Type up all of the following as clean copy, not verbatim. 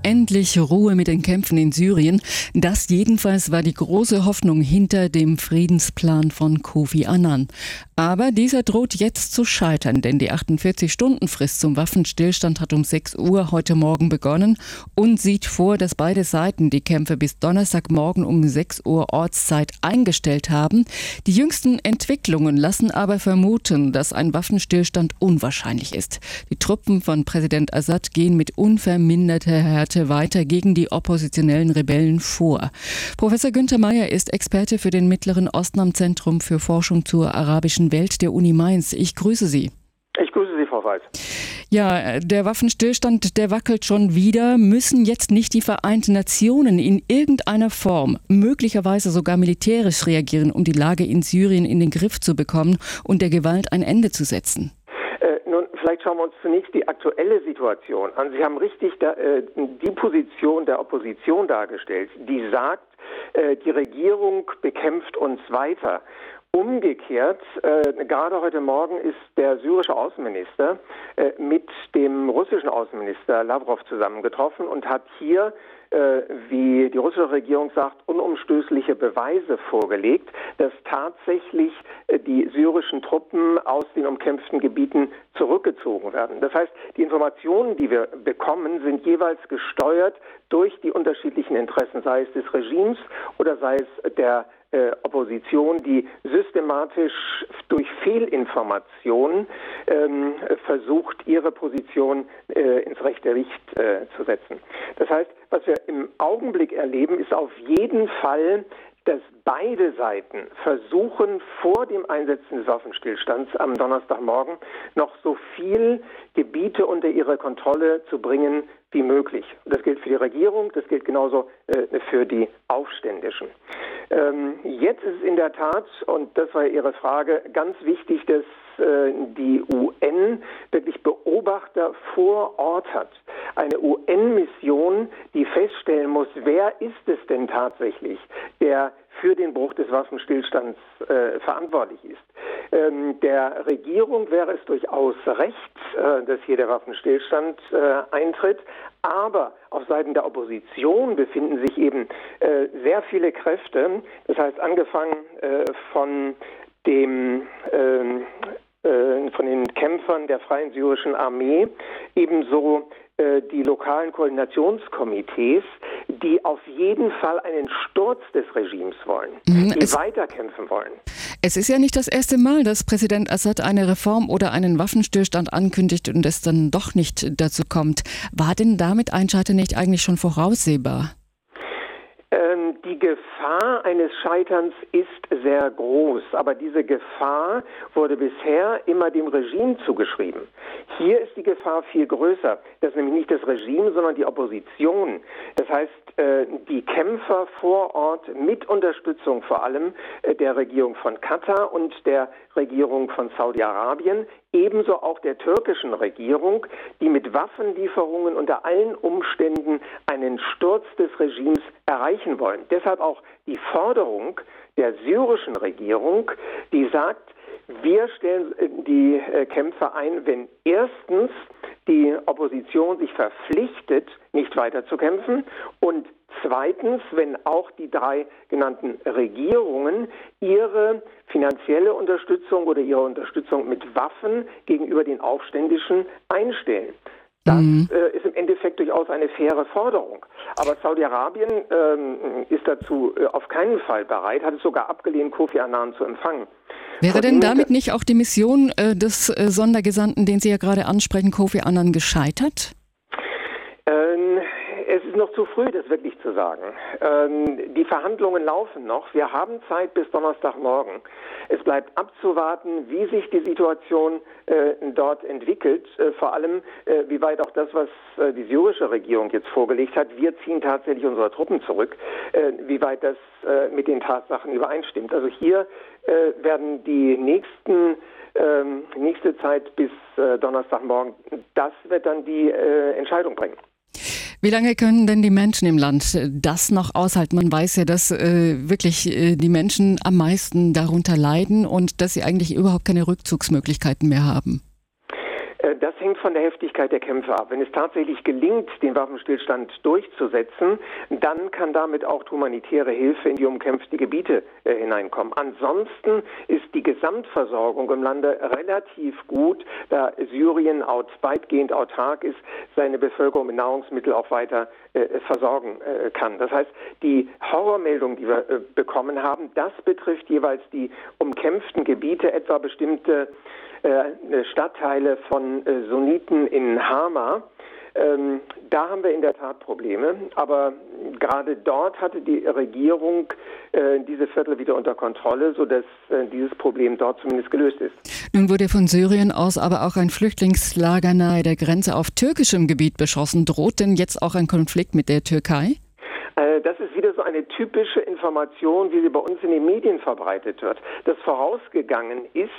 endlich Ruhe mit den Kämpfen in Syrien. Das jedenfalls war die große Hoffnung hinter dem Friedensplan von Kofi Annan. Aber dieser droht jetzt zu scheitern, denn die 48-Stunden-Frist zum Waffenstillstand hat um 6 Uhr heute Morgen begonnen und sieht vor, dass beide Seiten die Kämpfe bis Donnerstagmorgen um 6 Uhr Ortszeit eingestellt haben. Die jüngsten Entwicklungen lassen aber vermuten, dass ein Waffenstillstand unwahrscheinlich ist. Die Truppen von Präsident Assad gehen mit unverminderter Härte weiter gegen die oppositionellen Rebellen vor. Professor Günther Meyer ist Experte für den Mittleren Osten am Zentrum für Forschung zur arabischen Welt der Uni Mainz. Ich grüße Sie. Ich grüße Sie, Frau Weiß. Ja, der Waffenstillstand, der wackelt schon wieder. Müssen jetzt nicht die Vereinten Nationen in irgendeiner Form, möglicherweise sogar militärisch reagieren, um die Lage in Syrien in den Griff zu bekommen und der Gewalt ein Ende zu setzen? Nun, vielleicht schauen wir uns zunächst die aktuelle Situation an. Sie haben richtig die Position der Opposition dargestellt, die sagt, die Regierung bekämpft uns weiter. Umgekehrt, gerade heute Morgen ist der syrische Außenminister mit dem russischen Außenminister Lavrov zusammengetroffen und hat hier, wie die russische Regierung sagt, unumstößliche Beweise vorgelegt, dass tatsächlich die syrischen Truppen aus den umkämpften Gebieten zurückgezogen werden. Das heißt, die Informationen, die wir bekommen, sind jeweils gesteuert durch die unterschiedlichen Interessen, sei es des Regimes oder sei es der Opposition, die systematisch durch Fehlinformationen versucht, ihre Position ins rechte Licht zu setzen. Das heißt, was wir im Augenblick erleben, ist auf jeden Fall, dass beide Seiten versuchen, vor dem Einsetzen des Waffenstillstands am Donnerstagmorgen noch so viel Gebiete unter ihre Kontrolle zu bringen wie möglich. Das gilt für die Regierung, das gilt genauso für die Aufständischen. Jetzt ist es in der Tat, und das war Ihre Frage, ganz wichtig, dass die UN wirklich Beobachter vor Ort hat. Eine UN-Mission, die feststellen muss, wer ist es denn tatsächlich, der für den Bruch des Waffenstillstands verantwortlich ist. Der Regierung wäre es durchaus recht, dass hier der Waffenstillstand eintritt, aber auf Seiten der Opposition befinden sich eben sehr viele Kräfte, das heißt angefangen von den Kämpfern der Freien Syrischen Armee, ebenso die lokalen Koordinationskomitees, die auf jeden Fall einen Sturz des Regimes wollen, die weiterkämpfen wollen. Es ist ja nicht das erste Mal, dass Präsident Assad eine Reform oder einen Waffenstillstand ankündigt und es dann doch nicht dazu kommt. War denn damit ein Scheitern nicht eigentlich schon voraussehbar? Die Gefahr eines Scheiterns ist sehr groß, aber diese Gefahr wurde bisher immer dem Regime zugeschrieben. Hier ist die Gefahr viel größer. Das ist nämlich nicht das Regime, sondern die Opposition. Das heißt, die Kämpfer vor Ort mit Unterstützung vor allem der Regierung von Katar und der Regierung von Saudi-Arabien, ebenso auch der türkischen Regierung, die mit Waffenlieferungen unter allen Umständen einen Sturz des Regimes erreichen wollen. Deshalb auch die Forderung der syrischen Regierung, die sagt, wir stellen die Kämpfe ein, wenn erstens die Opposition sich verpflichtet, nicht weiter zu kämpfen und zweitens, wenn auch die 3 genannten Regierungen ihre finanzielle Unterstützung oder ihre Unterstützung mit Waffen gegenüber den Aufständischen einstellen. Das ist im Endeffekt durchaus eine faire Forderung. Aber Saudi-Arabien ist dazu auf keinen Fall bereit, hat es sogar abgelehnt, Kofi Annan zu empfangen. Wäre denn damit nicht auch die Mission des Sondergesandten, den Sie ja gerade ansprechen, Kofi Annan, gescheitert? Es ist noch zu früh, das wirklich zu sagen. Die Verhandlungen laufen noch. Wir haben Zeit bis Donnerstagmorgen. Es bleibt abzuwarten, wie sich die Situation dort entwickelt. Vor allem, wie weit auch das, was die syrische Regierung jetzt vorgelegt hat, wir ziehen tatsächlich unsere Truppen zurück, wie weit das mit den Tatsachen übereinstimmt. Also hier werden die nächste Zeit bis Donnerstagmorgen, das wird dann die Entscheidung bringen. Wie lange können denn die Menschen im Land das noch aushalten? Man weiß ja, dass wirklich die Menschen am meisten darunter leiden und dass sie eigentlich überhaupt keine Rückzugsmöglichkeiten mehr haben. Das hängt von der Heftigkeit der Kämpfe ab. Wenn es tatsächlich gelingt, den Waffenstillstand durchzusetzen, dann kann damit auch humanitäre Hilfe in die umkämpften Gebiete hineinkommen. Ansonsten ist die Gesamtversorgung im Lande relativ gut, da Syrien weitgehend autark ist, seine Bevölkerung mit Nahrungsmitteln auch weiter versorgen kann. Das heißt, die Horrormeldungen, die wir bekommen haben, das betrifft jeweils die umkämpften Gebiete, etwa bestimmte Stadtteile von Sunniten in Hama. Da haben wir in der Tat Probleme, aber gerade dort hatte die Regierung diese Viertel wieder unter Kontrolle, sodass dieses Problem dort zumindest gelöst ist. Nun wurde von Syrien aus aber auch ein Flüchtlingslager nahe der Grenze auf türkischem Gebiet beschossen. Droht denn jetzt auch ein Konflikt mit der Türkei? Das ist wieder so eine typische Information, wie sie bei uns in den Medien verbreitet wird. Das vorausgegangen ist,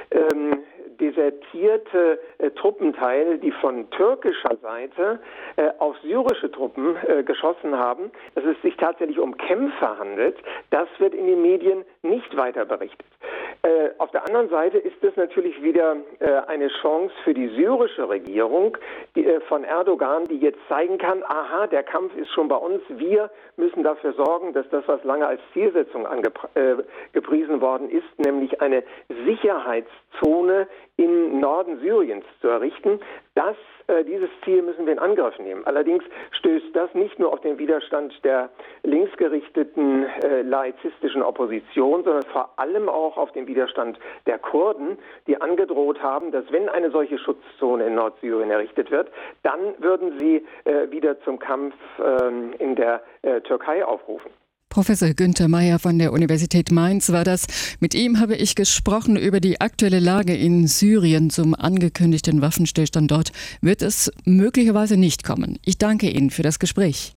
desertierte Truppenteile, die von türkischer Seite auf syrische Truppen geschossen haben, dass es sich tatsächlich um Kämpfer handelt, das wird in den Medien nicht weiter berichtet. Auf der anderen Seite ist es natürlich wieder eine Chance für die syrische Regierung von Erdogan, die jetzt zeigen kann, aha, der Kampf ist schon bei uns, wir müssen dafür sorgen, dass das, was lange als Zielsetzung gepriesen worden ist, nämlich eine Sicherheitszone im Norden Syriens zu errichten, dieses Ziel müssen wir in Angriff nehmen. Allerdings stößt das nicht nur auf den Widerstand der linksgerichteten laizistischen Opposition, sondern vor allem auch auf den Widerstand der Kurden, die angedroht haben, dass wenn eine solche Schutzzone in Nordsyrien errichtet wird, dann würden sie wieder zum Kampf in der Türkei aufrufen. Professor Günther Meyer von der Universität Mainz war das. Mit ihm habe ich gesprochen über die aktuelle Lage in Syrien. Zum angekündigten Waffenstillstand dort wird es möglicherweise nicht kommen. Ich danke Ihnen für das Gespräch.